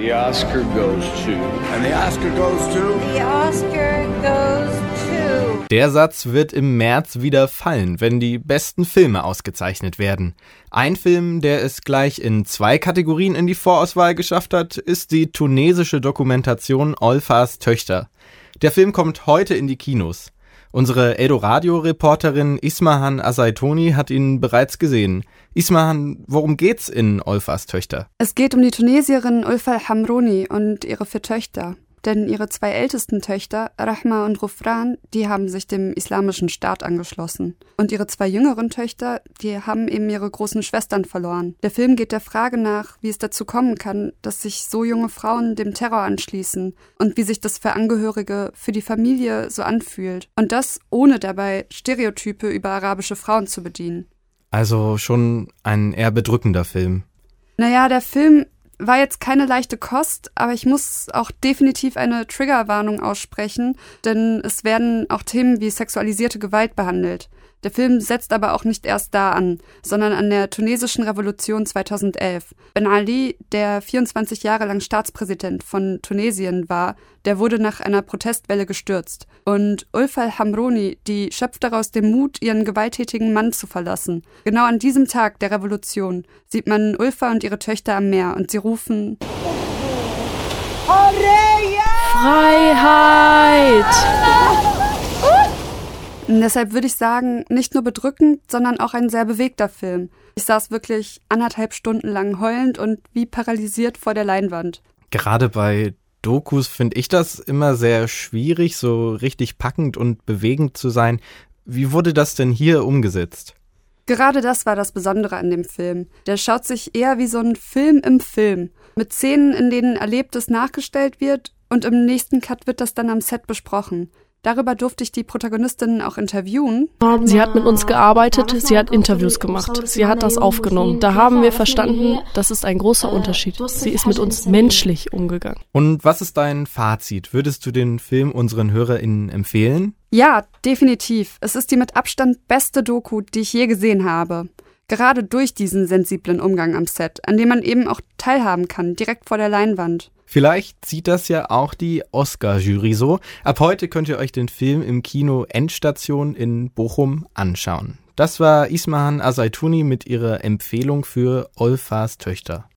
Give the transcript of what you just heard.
The Oscar goes to... And the Oscar goes to... The Oscar goes to... Der Satz wird im März wieder fallen, wenn die besten Filme ausgezeichnet werden. Ein Film, der es gleich in 2 Kategorien in die Vorauswahl geschafft hat, ist die tunesische Dokumentation Olfas Töchter. Der Film kommt heute in die Kinos. Unsere Eldoradio-Reporterin Ismahan Asaitoni hat ihn bereits gesehen. Ismahan, worum geht's in Olfas Töchter? Es geht um die Tunesierin Ulfa Hamrouni und ihre 4 Töchter. Denn ihre 2 ältesten Töchter, Rahma und Rufran, die haben sich dem islamischen Staat angeschlossen. Und ihre 2 jüngeren Töchter, die haben eben ihre großen Schwestern verloren. Der Film geht der Frage nach, wie es dazu kommen kann, dass sich so junge Frauen dem Terror anschließen und wie sich das für Angehörige, für die Familie so anfühlt. Und das ohne dabei Stereotype über arabische Frauen zu bedienen. Also schon ein eher bedrückender Film. Naja, der Film war jetzt keine leichte Kost, aber ich muss auch definitiv eine Triggerwarnung aussprechen, denn es werden auch Themen wie sexualisierte Gewalt behandelt. Der Film setzt aber auch nicht erst da an, sondern an der tunesischen Revolution 2011. Ben Ali, der 24 Jahre lang Staatspräsident von Tunesien war, der wurde nach einer Protestwelle gestürzt. Und Ulfa Hamrouni, die schöpft daraus den Mut, ihren gewalttätigen Mann zu verlassen. Genau an diesem Tag der Revolution sieht man Ulfa und ihre Töchter am Meer und sie rufen: Freiheit! Und deshalb würde ich sagen, nicht nur bedrückend, sondern auch ein sehr bewegter Film. Ich saß wirklich 1,5 Stunden lang heulend und wie paralysiert vor der Leinwand. Gerade bei Dokus finde ich das immer sehr schwierig, so richtig packend und bewegend zu sein. Wie wurde das denn hier umgesetzt? Gerade das war das Besondere an dem Film. Der schaut sich eher wie so ein Film im Film. Mit Szenen, in denen Erlebtes nachgestellt wird und im nächsten Cut wird das dann am Set besprochen. Darüber durfte ich die Protagonistinnen auch interviewen. Sie hat mit uns gearbeitet, sie hat Interviews gemacht, sie hat das aufgenommen. Da haben wir verstanden, das ist ein großer Unterschied. Sie ist mit uns menschlich umgegangen. Und was ist dein Fazit? Würdest du den Film unseren HörerInnen empfehlen? Ja, definitiv. Es ist die mit Abstand beste Doku, die ich je gesehen habe. Gerade durch diesen sensiblen Umgang am Set, an dem man eben auch teilhaben kann, direkt vor der Leinwand. Vielleicht sieht das ja auch die Oscar-Jury so. Ab heute könnt ihr euch den Film im Kino Endstation in Bochum anschauen. Das war Ismahan Asaitoni mit ihrer Empfehlung für Olfas Töchter.